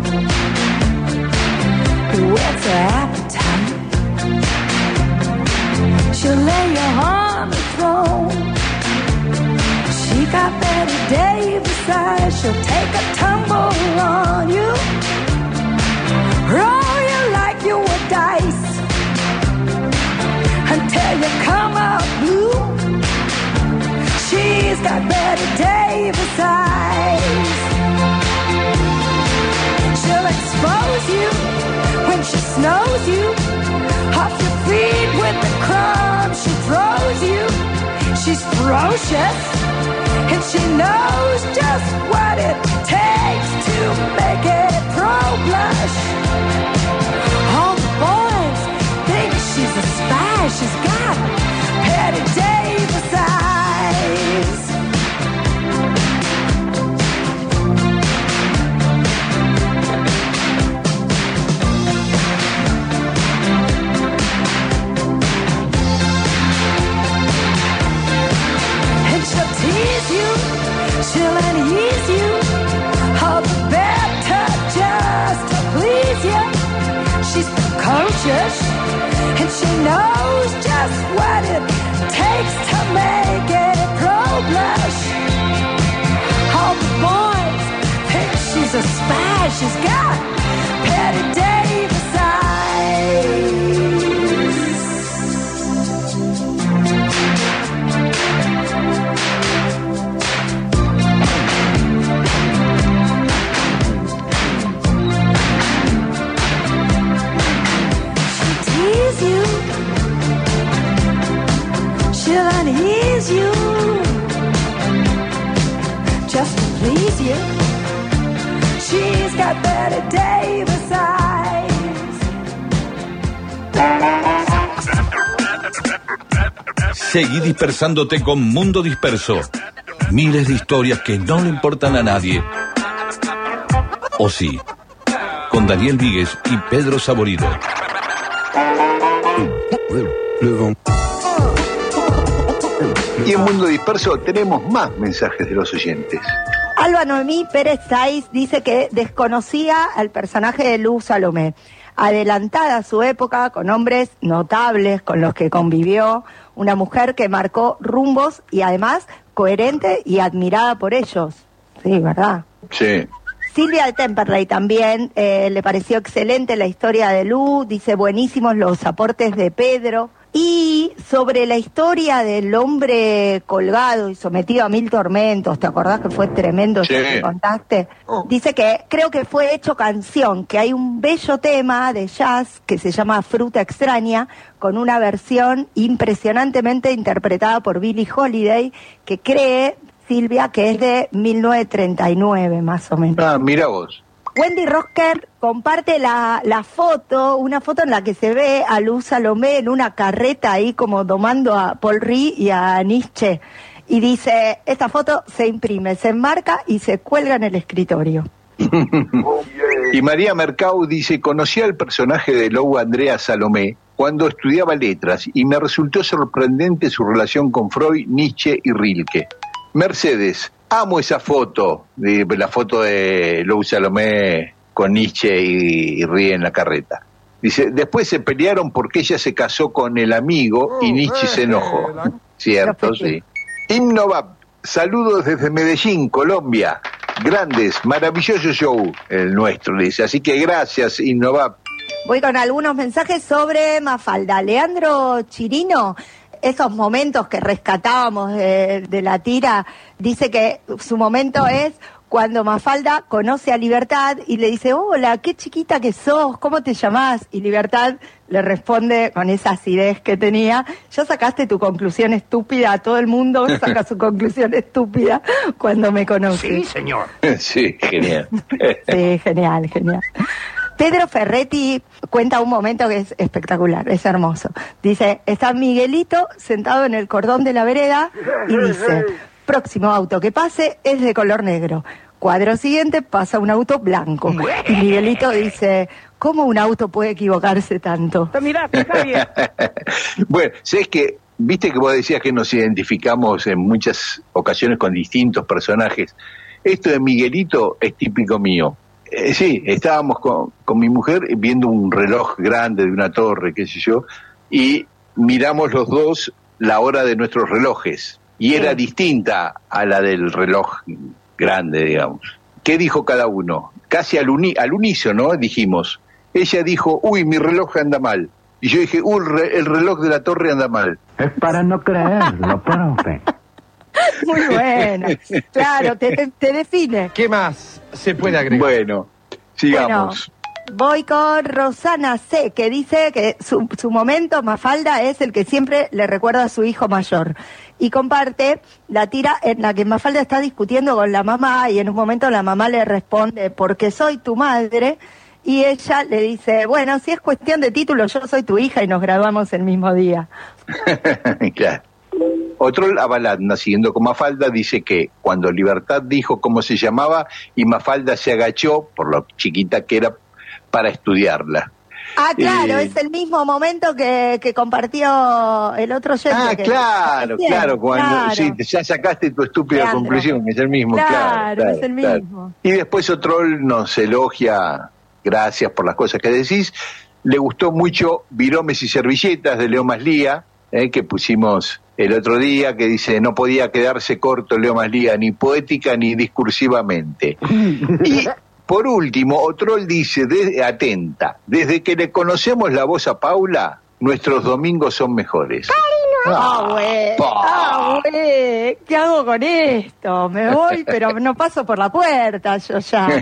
whet's her appetite. She'll lay you on the throne. She got Bette Davis eyes. She'll take a tumble on you, roll you like you were dice, until you come out blue. She's got Bette Davis eyes. She'll expose you when she snows you, off your feet with the crumbs she throws you. She's ferocious, and she knows just what it takes to make it pro blush. All the boys think she's a spy. She's got Bette Davis eyes. Tease you, she'll unease you, all the better just to please you. She's precocious, and she knows just what it takes to make it pro blush. All the boys think she's a spy. She's got Bette Davis eyes. She'll unease you, just to please you. She's got Bette Davis eyes. Seguí dispersándote con Mundo Disperso. Miles de historias que no le importan a nadie. O sí, con Daniel Víguez y Pedro Saborido. Y en Mundo Disperso tenemos más mensajes de los oyentes. Alba Noemí Pérez Saiz dice que desconocía al personaje de Luz Salomé, adelantada a su época, con hombres notables con los que convivió, una mujer que marcó rumbos y además coherente y admirada por ellos. Sí, ¿verdad? Sí. Silvia de Temperley también le pareció excelente la historia de Luz, dice buenísimos los aportes de Pedro. Y sobre la historia del hombre colgado y sometido a 1000 tormentos, ¿te acordás que fue tremendo eso que contaste? Dice que creo que fue hecho canción, que hay un bello tema de jazz que se llama Fruta Extraña, con una versión impresionantemente interpretada por Billie Holiday, que cree, Silvia, que es de 1939 más o menos. Ah, mira vos. Wendy Rosker comparte la foto, una foto en la que se ve a Luz Salomé en una carreta ahí como domando a Paul Rí y a Nietzsche. Y dice, esta foto se imprime, se enmarca y se cuelga en el escritorio. Y María Mercau dice, conocí al personaje de Lou Andrea Salomé cuando estudiaba letras y me resultó sorprendente su relación con Freud, Nietzsche y Rilke. Mercedes, amo esa foto, la foto de Lou Salomé con Nietzsche y Rie en la carreta. Dice, después se pelearon porque ella se casó con el amigo y Nietzsche se enojó. Cierto, sí. Innova, saludos desde Medellín, Colombia. Grandes, maravilloso show el nuestro, dice. Así que gracias, Innova. Voy con algunos mensajes sobre Mafalda. Leandro Chirino, esos momentos que rescatábamos de la tira, dice que su momento es cuando Mafalda conoce a Libertad y le dice, hola, qué chiquita que sos, ¿cómo te llamás? Y Libertad le responde con esa acidez que tenía, ya sacaste tu conclusión estúpida, todo el mundo saca su conclusión estúpida cuando me conoce. Sí, señor. Sí, genial. Sí, genial. Pedro Ferretti cuenta un momento que es espectacular, es hermoso. Dice, está Miguelito sentado en el cordón de la vereda y dice, próximo auto que pase es de color negro. Cuadro siguiente pasa un auto blanco. Y Miguelito dice, ¿cómo un auto puede equivocarse tanto? Mirá, Javier. Bueno, ¿sabes qué? Viste que vos decías que nos identificamos en muchas ocasiones con distintos personajes. Esto de Miguelito es típico mío. Sí, estábamos con mi mujer viendo un reloj grande de una torre, qué sé yo, y miramos los dos la hora de nuestros relojes, y era distinta a la del reloj grande, digamos. ¿Qué dijo cada uno? Casi al unísono dijimos. Ella dijo, uy, mi reloj anda mal. Y yo dije, el reloj de la torre anda mal. Es para no creerlo, profe. Muy bueno, claro, te define. ¿Qué más se puede agregar? Bueno, sigamos. Bueno, voy con Rosana C., que dice que su momento Mafalda es el que siempre le recuerda a su hijo mayor. Y comparte la tira en la que Mafalda está discutiendo con la mamá y en un momento la mamá le responde, porque soy tu madre, y ella le dice, bueno, si es cuestión de título, yo soy tu hija y nos graduamos el mismo día. Claro. Otro Avalanda, siguiendo con Mafalda, dice que cuando Libertad dijo cómo se llamaba y Mafalda se agachó, por lo chiquita que era, para estudiarla. Ah, claro, es el mismo momento que compartió el otro oyente. Claro, cuando sí, ya sacaste tu estúpida conclusión, es el mismo, claro. Es el mismo. Y después otro nos elogia, gracias por las cosas que decís, le gustó mucho Viromes y Servilletas de Leo Maslía, que pusimos el otro día, que dice, no podía quedarse corto Leo Maslía, ni poética ni discursivamente. Y por último, Otrol dice, atenta, desde que le conocemos la voz a Paula, nuestros domingos son mejores. Güey, ¿qué hago con esto? Me voy, pero no paso por la puerta, yo ya.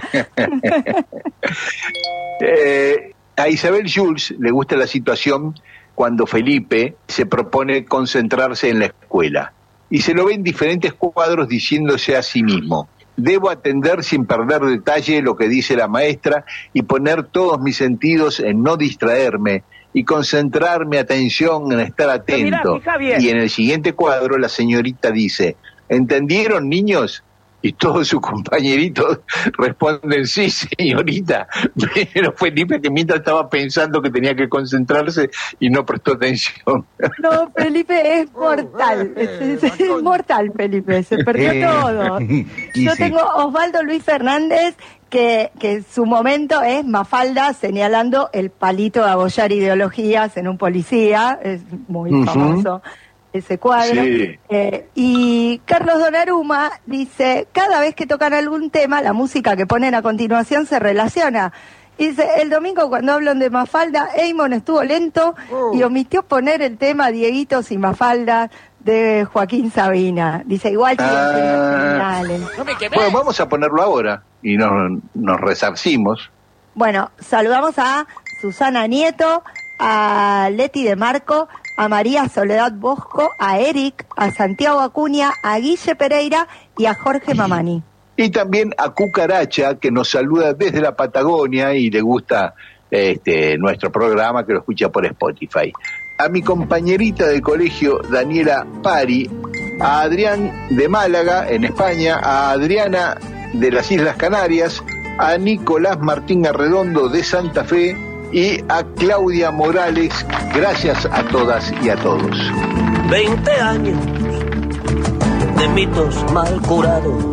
A Isabel Jules le gusta la situación cuando Felipe se propone concentrarse en la escuela y se lo ve en diferentes cuadros diciéndose a sí mismo, debo atender sin perder detalle lo que dice la maestra y poner todos mis sentidos en no distraerme y concentrarme atención en estar atento. Y en el siguiente cuadro la señorita dice, ¿entendieron, niños? Y todos sus compañeritos responden, sí, señorita. Pero Felipe, que mientras estaba pensando que tenía que concentrarse y no prestó atención. No, Felipe es mortal. Es mortal, Felipe. Se perdió todo. Yo tengo Osvaldo Luis Fernández, que su momento es Mafalda señalando el palito de abollar ideologías en un policía. Es muy famoso ese cuadro. Sí. Y Carlos Donnarumma dice, cada vez que tocan algún tema, la música que ponen a continuación se relaciona. Y dice, el domingo cuando hablan de Mafalda, Eamon estuvo lento y omitió poner el tema Dieguitos y Mafalda de Joaquín Sabina. Dice, igual que bueno, vamos a ponerlo ahora y nos resarcimos. Bueno, saludamos a Susana Nieto, a Leti de Marco, a María Soledad Bosco, a Eric, a Santiago Acuña, a Guille Pereira y a Jorge Mamani. Y también a Cucaracha, que nos saluda desde la Patagonia y le gusta nuestro programa, que lo escucha por Spotify. A mi compañerita del colegio, Daniela Pari, a Adrián de Málaga, en España, a Adriana de las Islas Canarias, a Nicolás Martín Arredondo de Santa Fe y a Claudia Morales. Gracias a todas y a todos. 20 años de mitos mal curados,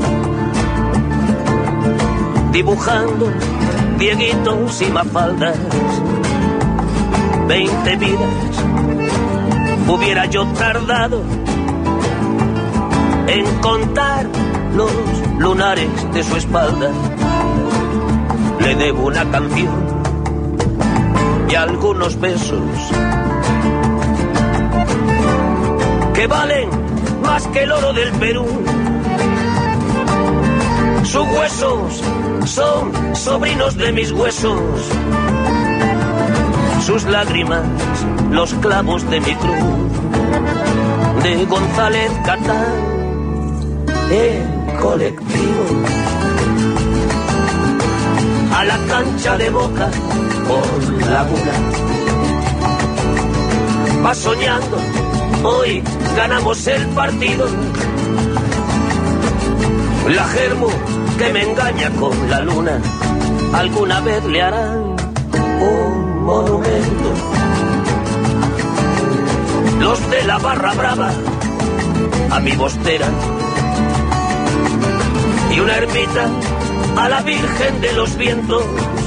dibujando dieguitos y mafaldas. 20 vidas hubiera yo tardado en contar los lunares de su espalda. Le debo una canción y algunos besos que valen más que el oro del Perú. Sus huesos son sobrinos de mis huesos, sus lágrimas los clavos de mi cruz. De González Catán, el colectivo, a la cancha de Boca por Laguna. Va soñando, hoy ganamos el partido. La germo que me engaña con la luna, alguna vez le harán un monumento. Los de la barra brava a mi Bostera y una ermita a la Virgen de los Vientos,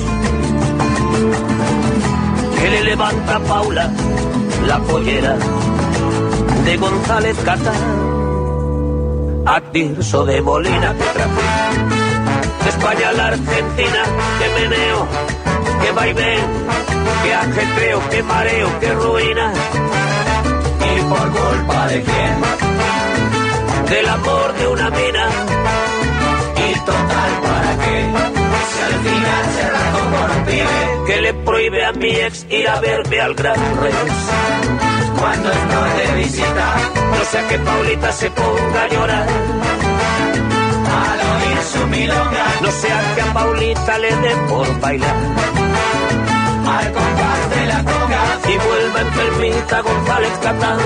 que le levanta a Paula la pollera. De González Catán a Tirso de Molina, que traje de España a la Argentina, que meneo, que vaivén, que ajetreo, que mareo, que ruina. ¿Y por culpa de quién? Del amor de una mina. Y total, ¿para qué? Si al final se rajó por un pibe que le prohíbe a mi ex ir a verme al Gran Rex cuando estoy de visita. No sea que Paulita se ponga a llorar al oír su milonga. No sea que a Paulita le dé por bailar al compás de la conga y vuelva enfermita González Catán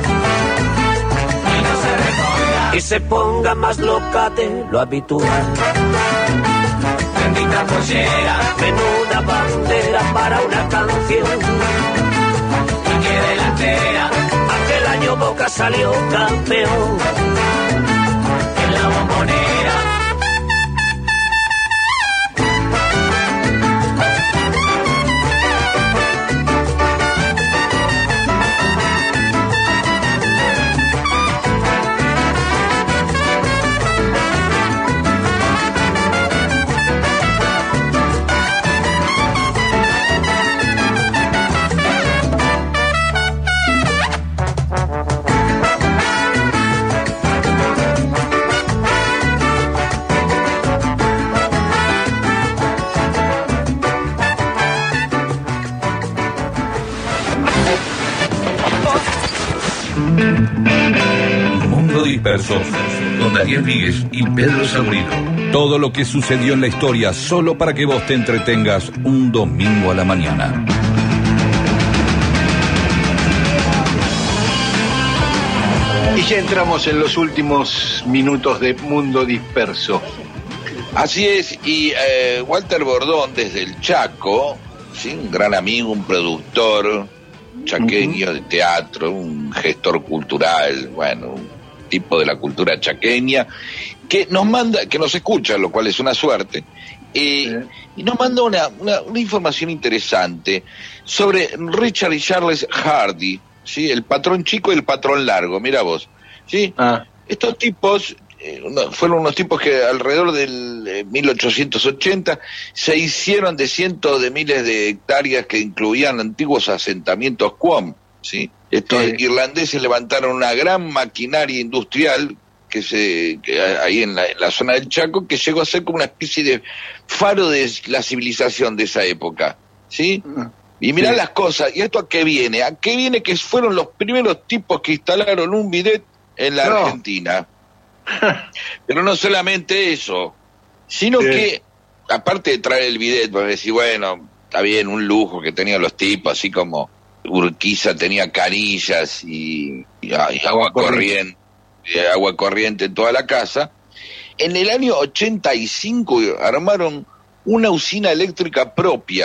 y no se reponga y se ponga más loca de lo habitual. Bendita pollera, menuda bandera para una canción, y que delantera, aquel año Boca salió campeón en la Bombonera. Mundo Disperso, con Daniel Víguez y Pedro Saurino. Todo lo que sucedió en la historia solo para que vos te entretengas un domingo a la mañana. Y ya entramos en los últimos minutos de Mundo Disperso. Así es, y Walter Bordón desde el Chaco, ¿sí? Un gran amigo, un productor chaqueño de teatro, un gestor cultural, bueno, un tipo de la cultura chaqueña, que nos manda, que nos escucha, lo cual es una suerte, y nos manda una información interesante sobre Richard y Charles Hardy, ¿sí? El patrón chico y el patrón largo, mira vos, ¿sí? Estos tipos fueron unos tipos que alrededor del 1880 se hicieron de cientos de miles de hectáreas que incluían antiguos asentamientos Quom, ¿sí? Estos irlandeses levantaron una gran maquinaria industrial que ahí en la zona del Chaco, que llegó a ser como una especie de faro de la civilización de esa época, ¿sí? Y mirá las cosas, ¿y esto a qué viene? ¿A qué viene que fueron los primeros tipos que instalaron un bidet en la Argentina? Pero no solamente eso, sino que, aparte de traer el bidet, para decir, bueno, está bien, un lujo que tenían los tipos, así como Urquiza tenía canillas y agua corriente en toda la casa. En el año 85 armaron una usina eléctrica propia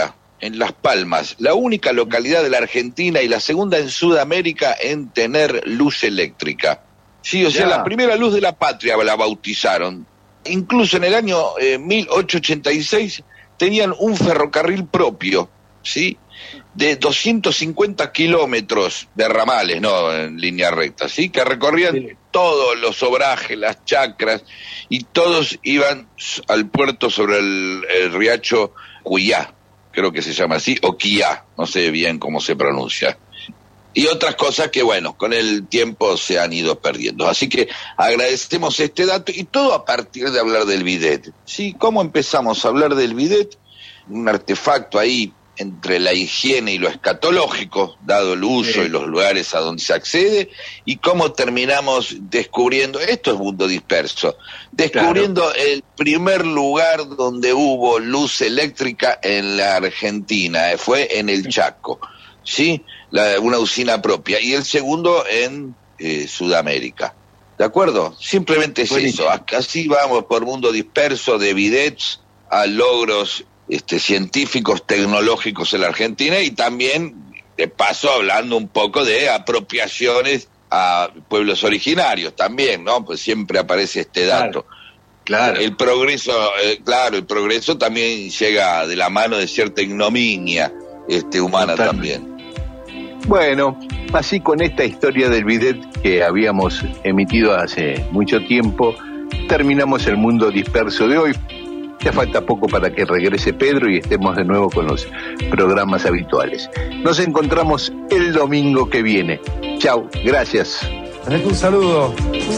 en Las Palmas, la única localidad de la Argentina y la segunda en Sudamérica en tener luz eléctrica. Sí, o sea, la primera luz de la patria la bautizaron. Incluso en el año 1886 tenían un ferrocarril propio, ¿sí? De 250 kilómetros de ramales, no en línea recta, ¿sí? Que recorrían todos los obrajes, las chacras, y todos iban al puerto sobre el riacho Cuyá, creo que se llama así, o Quiá, no sé bien cómo se pronuncia. Y otras cosas que, bueno, con el tiempo se han ido perdiendo. Así que agradecemos este dato, y todo a partir de hablar del bidet. ¿Sí? ¿Cómo empezamos a hablar del bidet? Un artefacto ahí entre la higiene y lo escatológico, dado el uso y los lugares a donde se accede, y cómo terminamos descubriendo, esto es Mundo Disperso, descubriendo el primer lugar donde hubo luz eléctrica en la Argentina, fue en el Chaco, ¿sí? Una usina propia, y el segundo en Sudamérica. ¿De acuerdo? Simplemente es eso. Así vamos por Mundo Disperso, de bidets a logros científicos, tecnológicos en la Argentina, y también, de paso, hablando un poco de apropiaciones a pueblos originarios también, ¿no? Pues siempre aparece este dato. Claro. El progreso, el progreso también llega de la mano de cierta ignominia humana también. Bueno, así con esta historia del bidet que habíamos emitido hace mucho tiempo, terminamos el Mundo Disperso de hoy. Ya falta poco para que regrese Pedro y estemos de nuevo con los programas habituales. Nos encontramos el domingo que viene. Chau, gracias. Les dejo un saludo.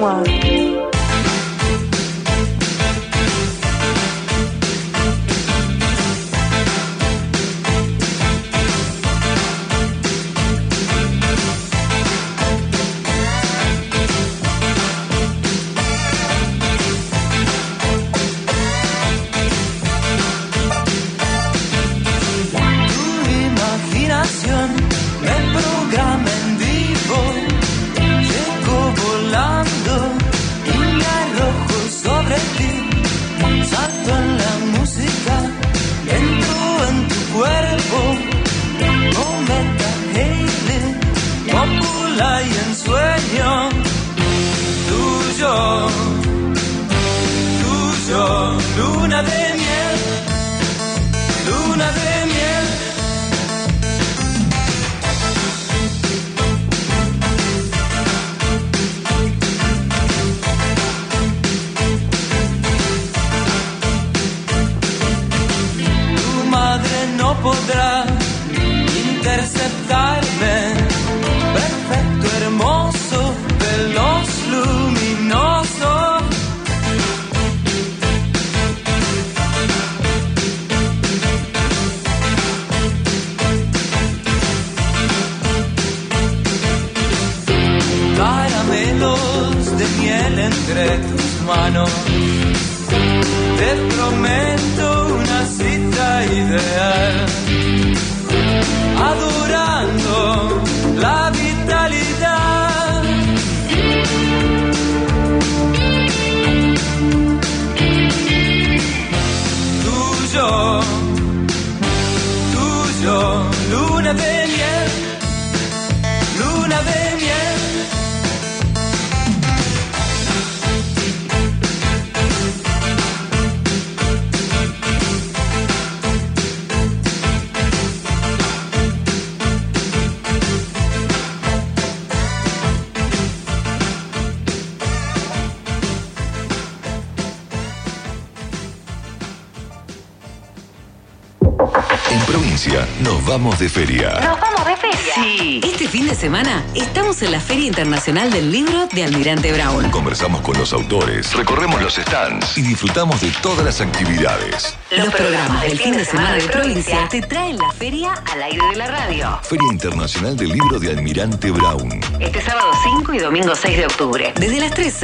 Luna de miel, luna de miel. Tu madre no podrá interceptarme, perfecto, hermoso, veloz, luminoso. Caramelos de miel entre tus manos, te prometo una cita ideal, adorando la vitalidad. Tuyo, tuyo, luna de miel, luna de miel. En provincia nos vamos de feria. ¡Nos vamos de feria! Sí. Este fin de semana estamos en la Feria Internacional del Libro de Almirante Brown. Conversamos con los autores, recorremos los stands y disfrutamos de todas las actividades. Los programas del fin de semana de provincia te traen la feria al aire de la radio. Feria Internacional del Libro de Almirante Brown. Este sábado 5 y domingo 6 de octubre, desde las 13.